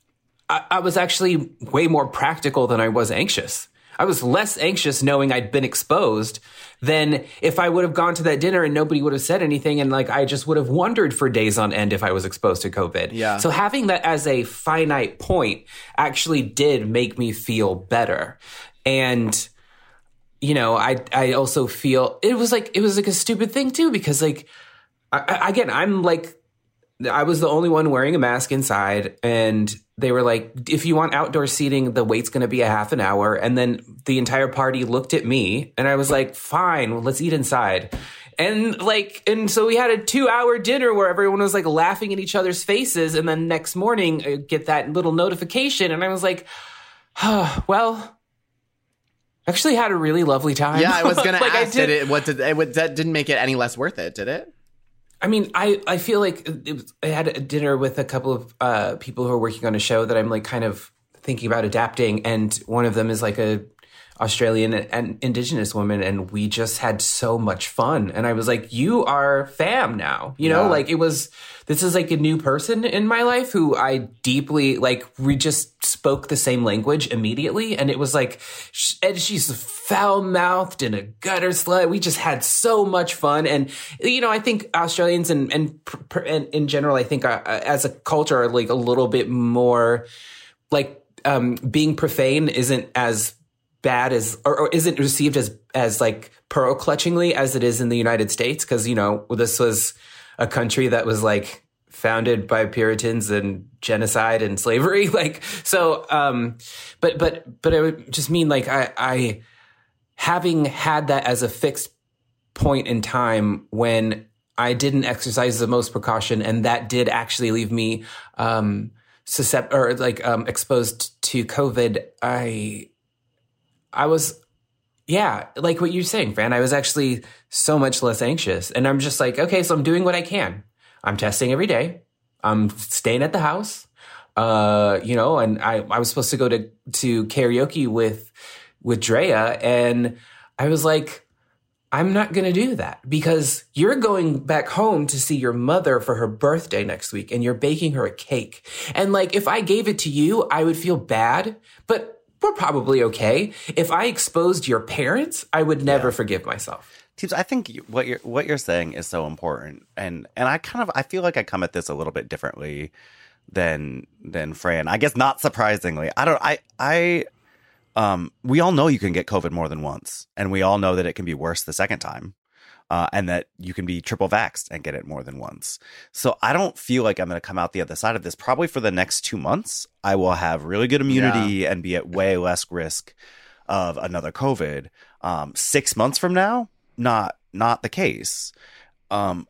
I, I was actually way more practical than I was anxious. I was less anxious knowing I'd been exposed than if I would have gone to that dinner and nobody would have said anything. And like, I just would have wondered for days on end if I was exposed to COVID. Yeah. So having that as a finite point actually did make me feel better. And, you know, I, I also feel it was like, it was like a stupid thing too, because like, I, I, again, I'm like, I was the only one wearing a mask inside, and they were like, if you want outdoor seating, the wait's going to be a half an hour. And then the entire party looked at me and I was like, fine, well, let's eat inside. And like, and so we had a two hour dinner where everyone was like laughing in each other's faces. And then next morning I get that little notification. And I was like, oh, well, actually had a really lovely time. Yeah, I was going like to ask, did, did it, what did it, that didn't make it any less worth it, did it? I mean, I, I feel like it was, I had a dinner with a couple of uh, people who are working on a show that I'm like kind of thinking about adapting. And one of them is like a Australian and Indigenous woman. And we just had so much fun. And I was like, you are fam now, you know, yeah. like it was, this is like a new person in my life who I deeply like, we just spoke the same language immediately. And it was like, and she's foul mouthed and a gutter slut. We just had so much fun. And, you know, I think Australians and, and, and in general, I think uh, as a culture are like a little bit more like um, being profane isn't as bad as, or, or isn't received as, as like pearl clutchingly as it is in the United States. Cause you know, this was a country that was like founded by Puritans and genocide and slavery. Like, so, um, but, but, but I would just mean like, I, I, having had that as a fixed point in time when I didn't exercise the most precaution, and that did actually leave me, um, suscept or like, um, exposed to COVID. I, I was Yeah, like what you're saying, Fran. I was actually so much less anxious. And I'm just like, okay, so I'm doing what I can. I'm testing every day. I'm staying at the house. Uh, you know, and I, I was supposed to go to, to karaoke with, with Drea. And I was like, I'm not going to do that because you're going back home to see your mother for her birthday next week and you're baking her a cake. And like, if I gave it to you, I would feel bad, but we're probably okay. If I exposed your parents, I would never yeah. forgive myself. Teebs, I think you, what you're what you're saying is so important, and and I kind of I feel like I come at this a little bit differently than than Fran. I guess not surprisingly, I don't. I I um we all know you can get COVID more than once, and we all know that it can be worse the second time. Uh, and that you can be triple vaxxed and get it more than once. So I don't feel like I'm going to come out the other side of this. Probably for the next two months, I will have really good immunity yeah. and be at way less risk of another COVID. Um, six months from now, not not the case. Um,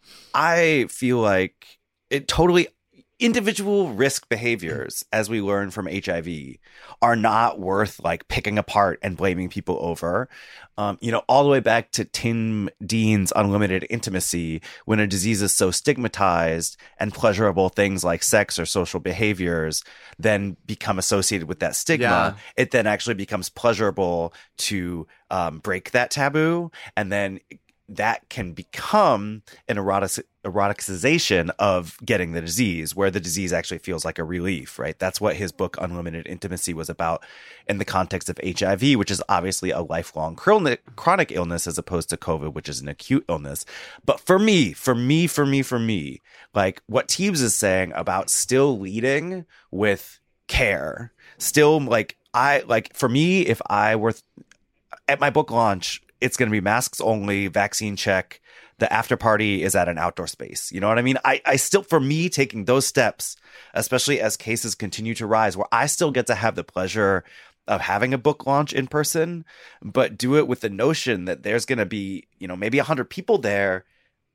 I feel like it totally individual risk behaviors, as we learn from H I V, are not worth like picking apart and blaming people over. Um, you know, all the way back to Tim Dean's Unlimited Intimacy, when a disease is so stigmatized and pleasurable things like sex or social behaviors then become associated with that stigma, yeah. it then actually becomes pleasurable to um, break that taboo. And then that can become an erotic eroticization of getting the disease, where the disease actually feels like a relief, right? That's what his book Unlimited Intimacy was about in the context of H I V, which is obviously a lifelong chronic illness as opposed to COVID, which is an acute illness. But for me, for me, for me, for me, like what Teebs is saying about still leading with care, still like I like for me, if I were th- at my book launch, it's going to be masks only, vaccine check. The after party is at an outdoor space. You know what I mean? I, I still, for me, taking those steps, especially as cases continue to rise, where I still get to have the pleasure of having a book launch in person, but do it with the notion that there's going to be, you know, maybe a hundred people there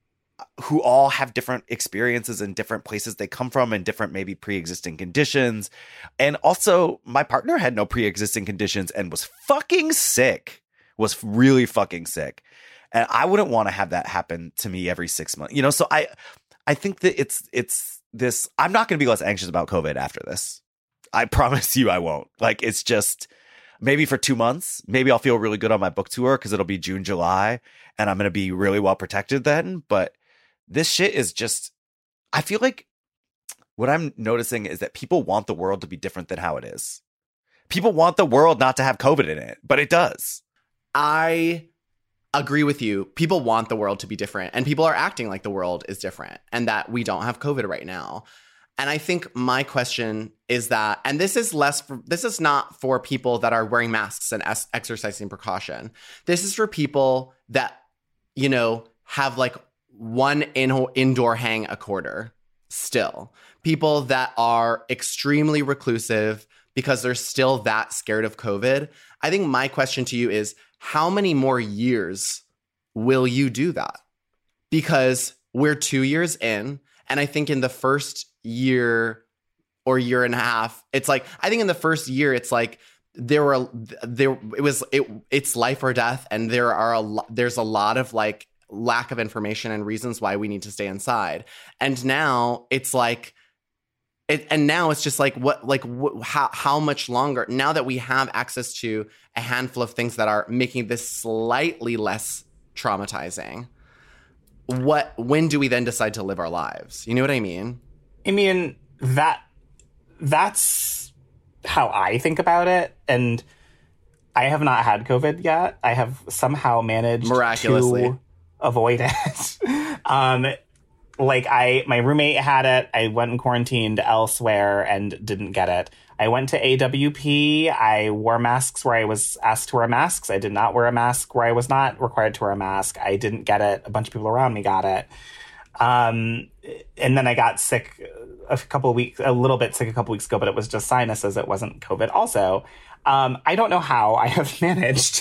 who all have different experiences in different places they come from and different maybe pre-existing conditions. And also my partner had no pre-existing conditions and was fucking sick. was really fucking sick. And I wouldn't want to have that happen to me every six months. You know, so I I think that it's it's this, I'm not going to be less anxious about COVID after this. I promise you I won't. Like, it's just maybe for two months, maybe I'll feel really good on my book tour because it'll be June, July, and I'm going to be really well protected then. But this shit is just, I feel like what I'm noticing is that people want the world to be different than how it is. People want the world not to have COVID in it, but it does. I agree with you. People want the world to be different, and people are acting like the world is different and that we don't have COVID right now. And I think my question is that, and this is less, for, this is not for people that are wearing masks and es- exercising precaution. This is for people that, you know, have like one in- indoor hang a quarter still. People that are extremely reclusive because they're still that scared of COVID. I think my question to you is, how many more years will you do that? Because we're two years in, and I think in the first year or year and a half, it's like, I think in the first year, it's like there were, there, it was, it, it's life or death. And there are a lot, there's a lot of like lack of information and reasons why we need to stay inside. And now it's like, It, and now it's just like, what, like, wh- how, how much longer, now that we have access to a handful of things that are making this slightly less traumatizing, what, when do we then decide to live our lives? You know what I mean? I mean, that, that's how I think about it. And I have not had COVID yet. I have somehow managed miraculously to avoid it. um, Like, I, my roommate had it. I went and quarantined elsewhere and didn't get it. I went to A W P. I wore masks where I was asked to wear masks. I did not wear a mask where I was not required to wear a mask. I didn't get it. A bunch of people around me got it. Um, and then I got sick a couple of weeks, a little bit sick a couple weeks ago, but it was just sinuses. It wasn't COVID also. Um, I don't know how I have managed.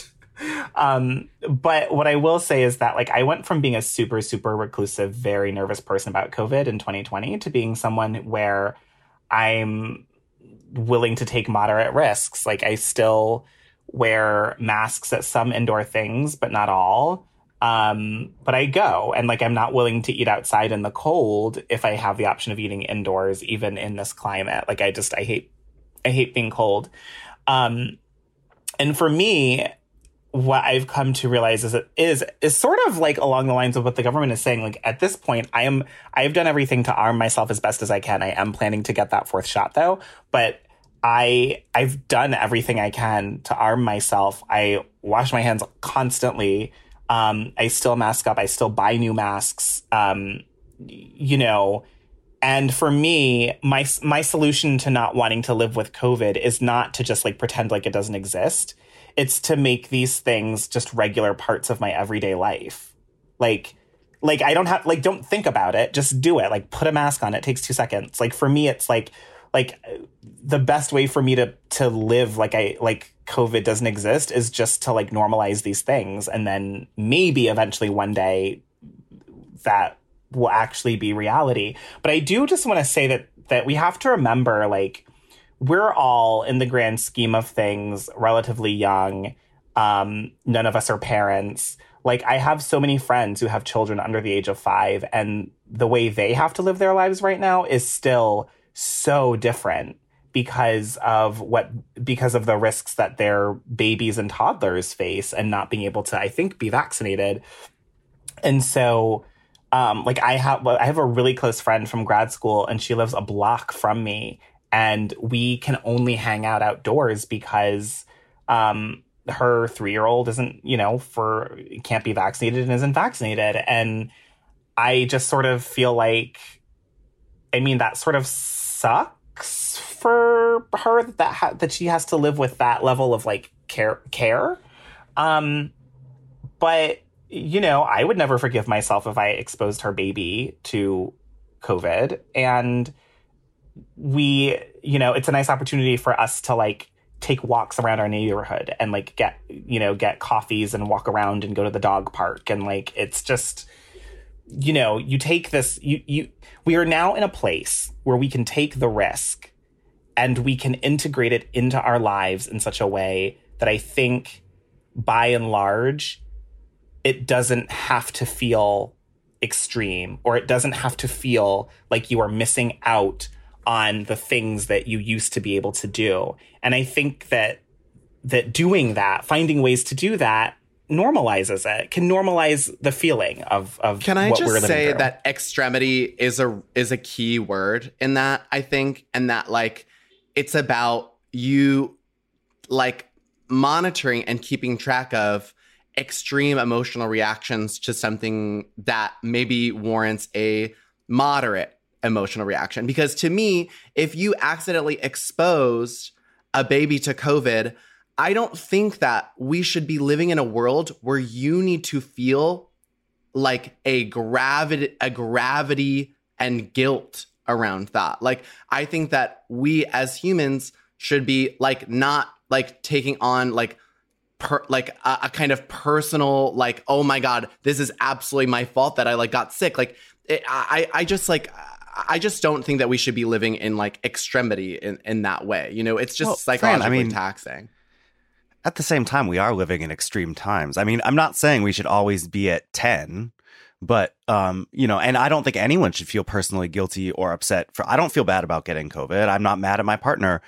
Um, but what I will say is that, like, I went from being a super, super reclusive, very nervous person about COVID in twenty twenty to being someone where I'm willing to take moderate risks. Like, I still wear masks at some indoor things, but not all. Um, but I go, and like I'm not willing to eat outside in the cold if I have the option of eating indoors, even in this climate. Like I just I hate I hate being cold. Um, and for me, what I've come to realize is it is is sort of like along the lines of what the government is saying. Like at this point, I am I've done everything to arm myself as best as I can. I am planning to get that fourth shot though, but I I've done everything I can to arm myself. I wash my hands constantly. Um, I still mask up. I still buy new masks. Um, you know, and for me, my my solution to not wanting to live with COVID is not to just like pretend like it doesn't exist. It's to make these things just regular parts of my everyday life. Like, like I don't have, like, don't think about it. Just do it. Like, put a mask on. It takes two seconds. Like, for me, it's like, like the best way for me to, to live like I, like COVID doesn't exist is just to like normalize these things. And then maybe eventually one day that will actually be reality. But I do just want to say that, that we have to remember, like, we're all, in the grand scheme of things, relatively young. Um, none of us are parents. Like, I have so many friends who have children under the age of five, and the way they have to live their lives right now is still so different because of what, because of the risks that their babies and toddlers face and not being able to, I think, be vaccinated. And so, um, like, I have, I have a really close friend from grad school, and she lives a block from me. And we can only hang out outdoors because um, her three-year-old isn't, you know, for can't be vaccinated and isn't vaccinated. And I just sort of feel like, I mean, that sort of sucks for her that that, ha- that she has to live with that level of like care. care. Um, but, you know, I would never forgive myself if I exposed her baby to COVID. And we, you know, it's a nice opportunity for us to like take walks around our neighborhood and like get, you know, get coffees and walk around and go to the dog park. And like, it's just, you know, you take this, you, you, we are now in a place where we can take the risk and we can integrate it into our lives in such a way that I think by and large, it doesn't have to feel extreme, or it doesn't have to feel like you are missing out on the things that you used to be able to do. And I think that that doing that, finding ways to do that, normalizes it, can normalize the feeling of, of Can I what we're just living say through. that extremity is a is a key word in that, I think, and that like it's about you like monitoring and keeping track of extreme emotional reactions to something that maybe warrants a moderate emotional reaction. Because to me, if you accidentally exposed a baby to COVID, I don't think that we should be living in a world where you need to feel like a gravity, a gravity and guilt around that. Like, I think that we as humans should be like not like taking on like per, like a, a kind of personal like, oh my God, this is absolutely my fault that I like got sick. Like, it, I I just like. I just don't think that we should be living in like extremity in, in that way. You know, it's just Well, psychologically Fran, I mean, taxing. At the same time, we are living in extreme times. I mean, I'm not saying we should always be at ten, but, um, you know, and I don't think anyone should feel personally guilty or upset for, I don't feel bad about getting COVID. I'm not mad at my partner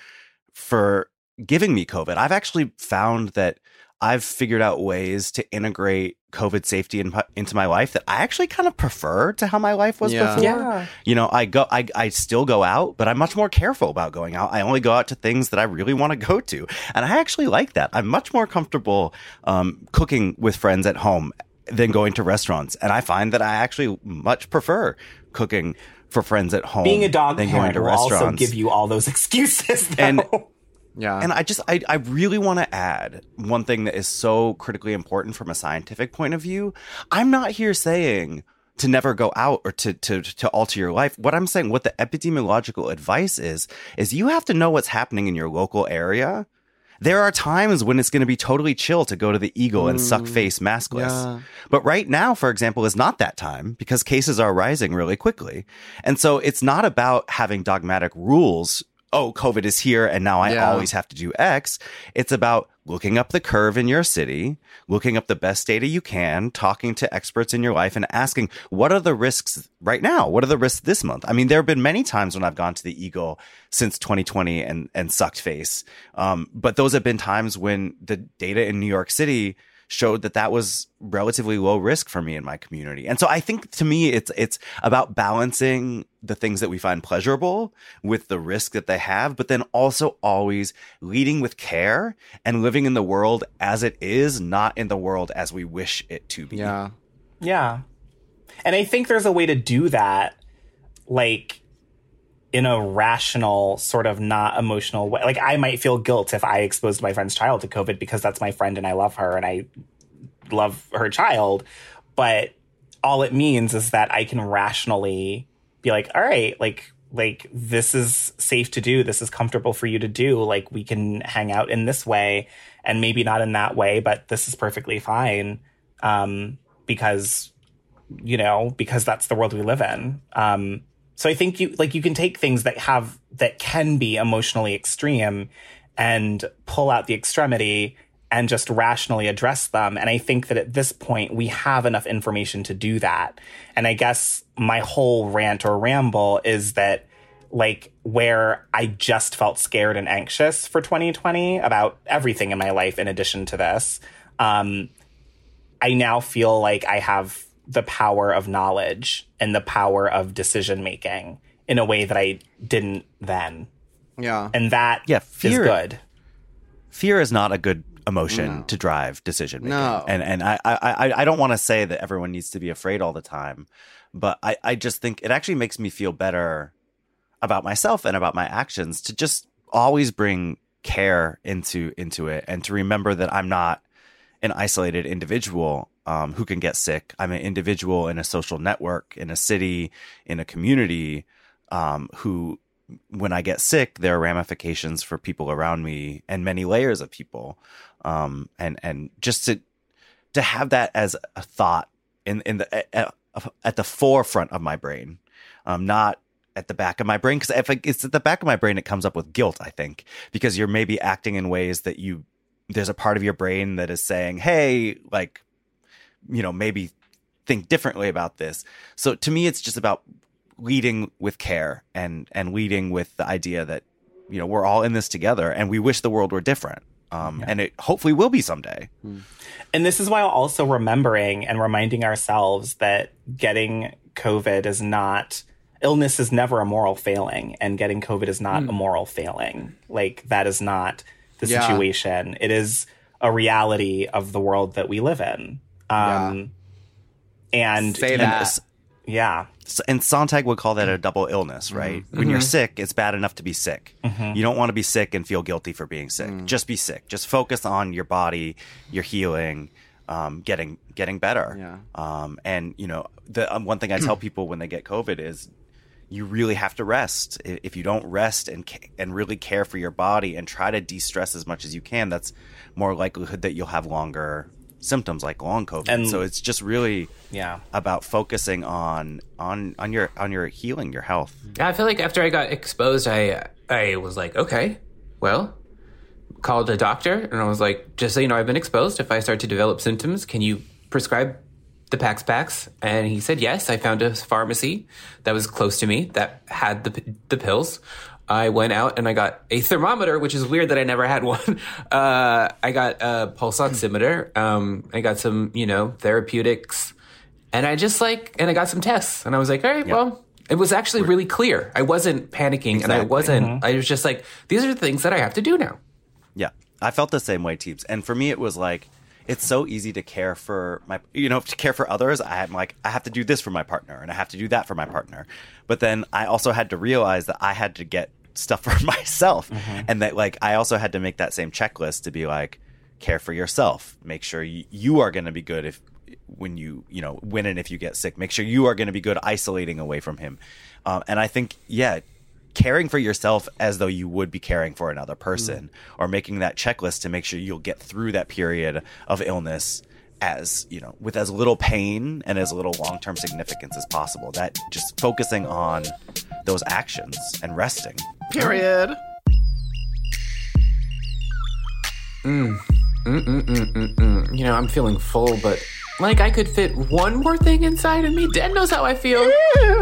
for giving me COVID. I've actually found that I've figured out ways to integrate COVID safety in, into my life that I actually kind of prefer to how my life was Yeah. before. Yeah. You know, I go, I, I still go out, but I'm much more careful about going out. I only go out to things that I really want to go to. And I actually like that. I'm much more comfortable um, cooking with friends at home than going to restaurants. And I find that I actually much prefer cooking for friends at home. Being a dog than parent going to will restaurants. also give you all those excuses, though. And Yeah. And I just, I, I really want to add one thing that is so critically important from a scientific point of view. I'm not here saying to never go out or to, to, to alter your life. What I'm saying, what the epidemiological advice is, is you have to know what's happening in your local area. There are times when it's going to be totally chill to go to the Eagle and suck face maskless. Yeah. But right now, for example, is not that time because cases are rising really quickly. And so it's not about having dogmatic rules. Oh, COVID is here and now I Yeah. always have to do X. It's about looking up the curve in your city, looking up the best data you can, talking to experts in your life and asking, what are the risks right now? What are the risks this month? I mean, there have been many times when I've gone to the Eagle since twenty twenty and, and sucked face. Um, but those have been times when the data in New York City showed that that was relatively low risk for me and my community. And so I think to me, it's it's about balancing the things that we find pleasurable with the risk that they have, but then also always leading with care and living in the world as it is, not in the world as we wish it to be. Yeah. Yeah. And I think there's a way to do that, like, in a rational, sort of not emotional way. Like, I might feel guilt if I exposed my friend's child to COVID because that's my friend and I love her and I love her child. But all it means is that I can rationally be like, all right, like, like this is safe to do. This is comfortable for you to do. Like, we can hang out in this way and maybe not in that way, but this is perfectly fine. Um, because, you know, because that's the world we live in. Um, So I think you like you can take things that have that can be emotionally extreme and pull out the extremity and just rationally address them. And I think that at this point we have enough information to do that. And I guess my whole rant or ramble is that, like, where I just felt scared and anxious for twenty twenty about everything in my life in addition to this, um, I now feel like I have the power of knowledge and the power of decision making in a way that I didn't then. Yeah. And that Yeah, fear- is good. Fear is not a good emotion No. to drive decision making. No. And and I I I don't want to say that everyone needs to be afraid all the time, but I, I just think it actually makes me feel better about myself and about my actions to just always bring care into into it and to remember that I'm not an isolated individual um, who can get sick. I'm an individual in a social network, in a city, in a community um, who, when I get sick, there are ramifications for people around me and many layers of people. Um, and and just to to have that as a thought in in the at, at the forefront of my brain, um, not at the back of my brain, because if it's at the back of my brain, it comes up with guilt, I think, because you're maybe acting in ways that you there's a part of your brain that is saying, hey, like, you know, maybe think differently about this. So to me, it's just about leading with care and and leading with the idea that, you know, we're all in this together and we wish the world were different. Um, yeah. And it hopefully will be someday. And this is why also remembering and reminding ourselves that getting COVID is not, illness is never a moral failing, and getting COVID is not mm. a moral failing. Like, that is not the yeah. situation. It is a reality of the world that we live in. Um, yeah. And say and, that. Yeah. And Sontag would call that a double illness, right? Mm-hmm. When you're sick, it's bad enough to be sick. Mm-hmm. You don't want to be sick and feel guilty for being sick. Mm. Just be sick. Just focus on your body, your healing, um, getting getting better. Yeah. Um, and, you know, the um, one thing I tell people when they get COVID is you really have to rest. If you don't rest and and really care for your body and try to de-stress as much as you can, that's more likelihood that you'll have longer symptoms like long COVID. And so it's just really yeah about focusing on on on your on your healing, your health. Yeah, I feel like after I got exposed, I I was like, okay, well, called a doctor and I was like, just so you know, I've been exposed. If I start to develop symptoms, can you prescribe the Pax Packs? And he said yes. I found a pharmacy that was close to me that had the the pills. I went out and I got a thermometer, which is weird that I never had one. Uh, I got a pulse oximeter. Um, I got some, you know, therapeutics. And I just like, and I got some tests. And I was like, all right, yep. well, it was actually really clear. I wasn't panicking exactly. and I wasn't, mm-hmm. I was just like, these are the things that I have to do now. Yeah. I felt the same way, Teebs. And for me, it was like, it's so easy to care for my, you know, to care for others. I'm like, I have to do this for my partner and I have to do that for my partner. But then I also had to realize that I had to get stuff for myself. Mm-hmm. And that, like, I also had to make that same checklist to be like, care for yourself. Make sure you, you are going to be good if, when you, you know, when and if you get sick. Make sure you are going to be good isolating away from him. Um, and I think, yeah, caring for yourself as though you would be caring for another person mm. or making that checklist to make sure you'll get through that period of illness as, you know, with as little pain and as little long-term significance as possible. That just focusing on those actions and resting. Period. Mm. Mm-mm-mm-mm-mm. You know, I'm feeling full, but like I could fit one more thing inside of me. Dad knows how I feel.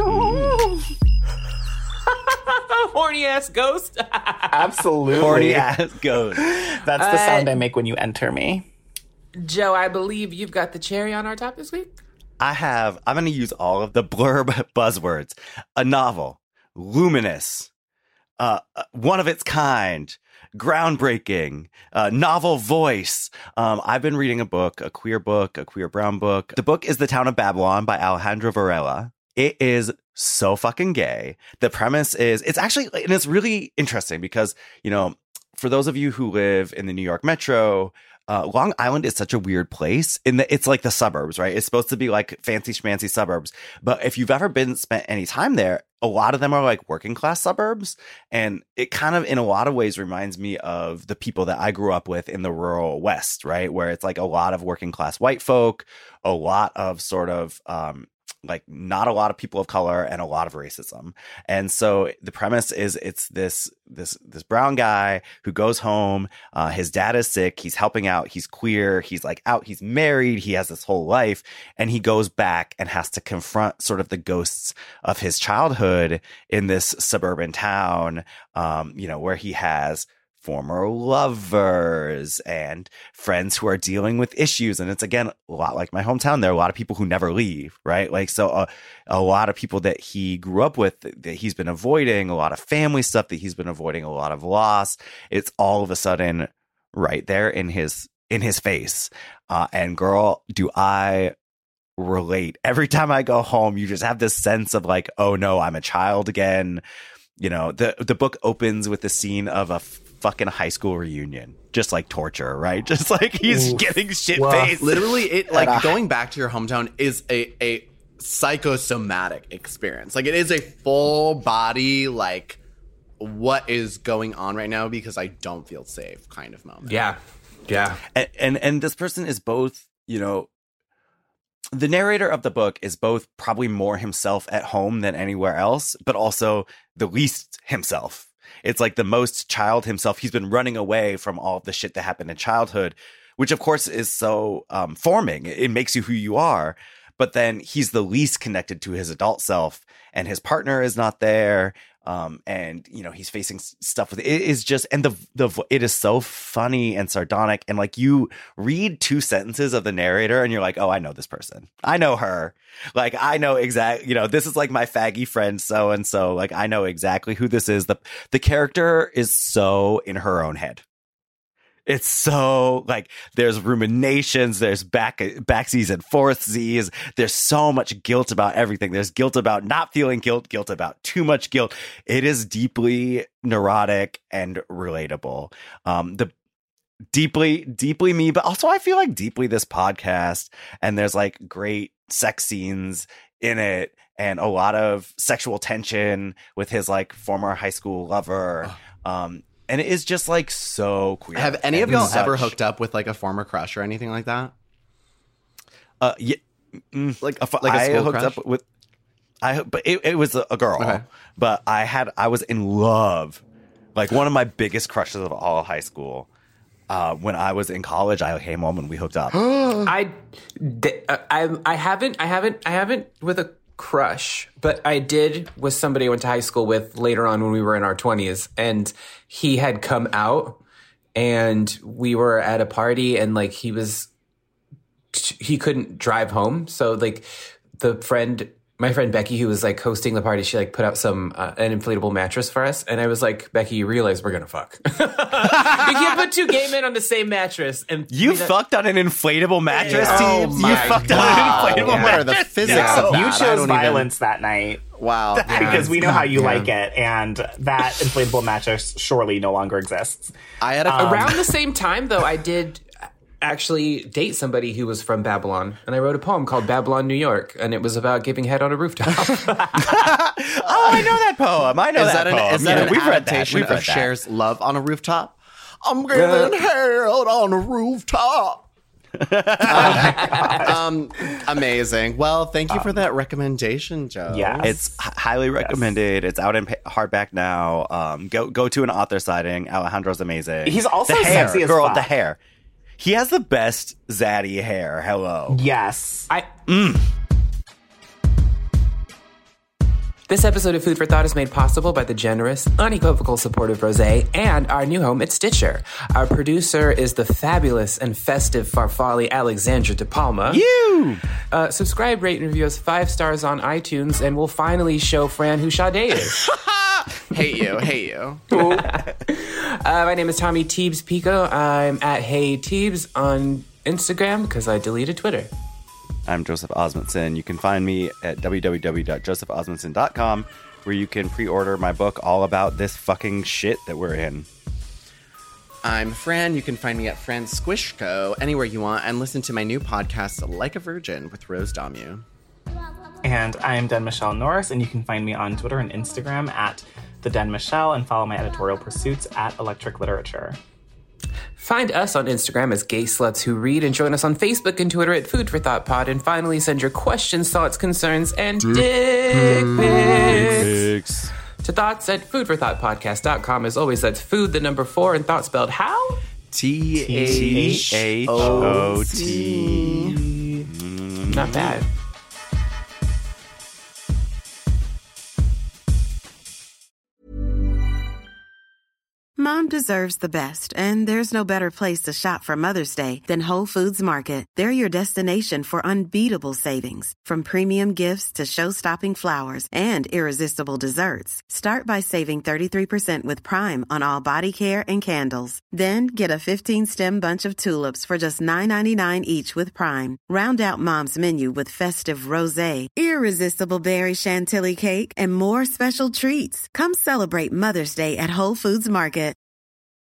Horny ass ghost. Absolutely. Horny ass ghost. That's the sound I make when you enter me. Joe, I believe you've got the cherry on our top this week. I have, I'm going to use all of the blurb buzzwords. A novel, luminous, uh, one of its kind, groundbreaking, uh, novel voice. Um, I've been reading a book, a queer book, a queer brown book. The book is The Town of Babylon by Alejandro Varela. It is so fucking gay. The premise is, it's actually, and it's really interesting because, you know, for those of you who live in the New York Metro, uh, Long Island is such a weird place in that it's like the suburbs, right? It's supposed to be like fancy schmancy suburbs. But if you've ever been spent any time there, a lot of them are like working class suburbs. And it kind of, in a lot of ways, reminds me of the people that I grew up with in the rural West, right? Where it's like a lot of working class white folk, a lot of sort of, um, like not a lot of people of color and a lot of racism. And so the premise is it's this this this brown guy who goes home. Uh, his dad is sick. He's helping out. He's queer. He's like out. He's married. He has this whole life. And he goes back and has to confront sort of the ghosts of his childhood in this suburban town, um, you know, where he has former lovers and friends who are dealing with issues. And it's, again, a lot like my hometown. There are a lot of people who never leave, right? Like, so uh, a lot of people that he grew up with that he's been avoiding, a lot of family stuff that he's been avoiding, a lot of loss. It's all of a sudden right there in his, in his face. Uh, and girl, do I relate. Every time I go home, you just have this sense of like, oh no, I'm a child again. You know, the, the book opens with the scene of a fucking high school reunion, just like torture, right? Just like he's Oof. getting shit faced. Literally, it like going back to your hometown is a a psychosomatic experience. Like it is a full body, like what is going on right now because I don't feel safe kind of moment. Yeah, yeah. And and, and this person is both, you know, the narrator of the book is both probably more himself at home than anywhere else, but also the least himself. It's like the most child himself. He's been running away from all of the shit that happened in childhood, which of course is so um, forming. It makes you who you are. But then he's the least connected to his adult self, and his partner is not there. Um, and, you know, he's facing stuff with it. It is just, and the, the, it is so funny and sardonic. And like you read two sentences of the narrator and you're like, oh, I know this person. I know her. Like, I know exactly, you know, this is like my faggy friend. So, and so like, I know exactly who this is. The, the character is so in her own head. It's so like there's ruminations, there's back backsies and forthsies. There's so much guilt about everything. There's guilt about not feeling guilt, guilt about too much guilt. It is deeply neurotic and relatable. Um, the deeply, deeply me, but also I feel like deeply this podcast. And there's like great sex scenes in it and a lot of sexual tension with his like former high school lover. Um, And it is just like so queer. Have any of y'all ever hooked up with like a former crush or anything like that? Uh, yeah, mm, like a like a I school hooked crush? up with. I but it, it was a girl, Okay. but I had I was in love, like one of my biggest crushes of all high school. Uh, when I was in college, I came home and we hooked up. I, I, I haven't, I haven't, I haven't with a crush, but I did with somebody I went to high school with later on when we were in our twenties, and he had come out and we were at a party and like he was, he couldn't drive home. So like the friend, my friend Becky, who was like hosting the party, she like put out some, uh, an inflatable mattress for us. And I was like, Becky, you realize we're going to fuck. You can't put two gay men on the same mattress. And You that- fucked on an inflatable mattress, Yeah. team? Oh you my fucked God. on an inflatable What are mattress? the physics No. of that? You I chose don't even- violence that night. Wow. Because we know how you Yeah. like it, and that inflatable mattress surely no longer exists. I had a Um, Around the same time, though, I did actually date somebody who was from Babylon, and I wrote a poem called Babylon, New York, and it was about giving head on a rooftop. Oh, I know that poem. I know is that, that an, poem. is that Yeah, an we've read that. adaptation We've read of that. Cher's Love on a Rooftop? I'm giving head on a rooftop. um, amazing. Well, thank you for that recommendation, Joe. Yes. It's h- highly recommended. It's out in pa- hardback now. Um, go go to an author signing. Alejandro's amazing. He's also the hair, sexy as girl. fuck. The hair. He has the best zaddy hair. Hello. Yes. I. Mm. This episode of Food for Thought is made possible by the generous, unequivocal support of Rosé and our new home at Stitcher. Our producer is the fabulous and festive Farfalle Alexandra De Palma. You! Uh, subscribe, rate, and review us five stars on iTunes, and we'll finally show Fran who Sade is. Hate you, hate you. uh, my name is Tommy Teebs Pico. I'm at Hey Teebs on Instagram because I deleted Twitter. I'm Joseph Osmundson. You can find me at w w w dot joseph osmundson dot com, where you can pre-order my book all about this fucking shit that we're in. I'm Fran. You can find me at Fran Squishco anywhere you want, and listen to my new podcast, Like a Virgin, with Rose Damu. And I'm Den Michelle Norris, and you can find me on Twitter and Instagram at the Den Michelle, and follow my editorial pursuits at Electric Literature. Find us on Instagram as Gay Sluts Who Read, and join us on Facebook and Twitter at Food for Thought Pod. And finally, send your questions, thoughts, concerns, and dick pics to thoughts at food for thought podcast dot com. As always, that's food, the number four, and thought spelled how? T H O T. Not bad. Mom deserves the best, and there's no better place to shop for Mother's Day than Whole Foods Market. They're your destination for unbeatable savings, from premium gifts to show-stopping flowers and irresistible desserts. Start by saving thirty-three percent with Prime on all body care and candles. Then get a fifteen-stem bunch of tulips for just nine ninety-nine each with Prime. Round out Mom's menu with festive rosé, irresistible berry chantilly cake, and more special treats. Come celebrate Mother's Day at Whole Foods Market.